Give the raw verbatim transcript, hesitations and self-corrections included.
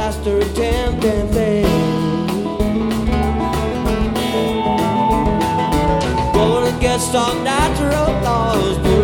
master attempting things. Going against all natural laws.